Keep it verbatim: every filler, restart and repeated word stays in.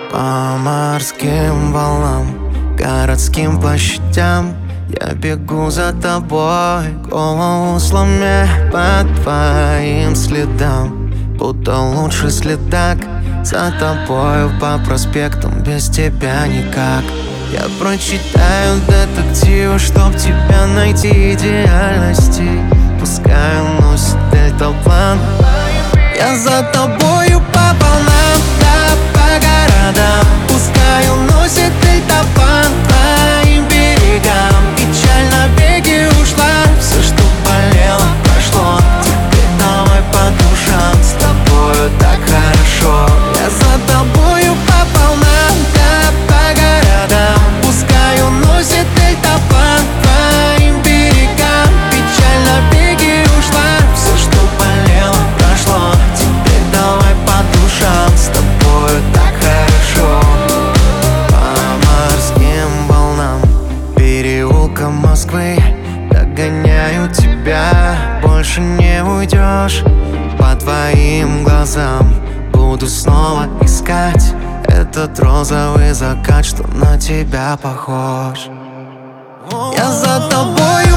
По морским волнам, городским площадям я бегу за тобой, голову сломя по твоим следам. Будто лучший следак за тобою по проспектам, без тебя никак. Я прочитаю детективы, чтоб тебя найти идеальности. Пускай уносит дельтаплан. Я за тобою по волнам, да по городам. Пускай уносит дельтаплан твоим берегам. Печаль на беге ушла, все, что болело, прошло. Теперь давай по душам, с тобою так хорошо. Я за тобою по волнам, да по городам. Пускай уносит дельтаплан твоим берегам. Печаль на беге ушла, все, что болело, прошло. Теперь давай по душам, с тобою так хорошо. По морским волнам, переулкам Москвы догоняю тебя, больше не уйдешь. По твоим глазам буду снова искать этот розовый закат, что на тебя похож. Я за тобой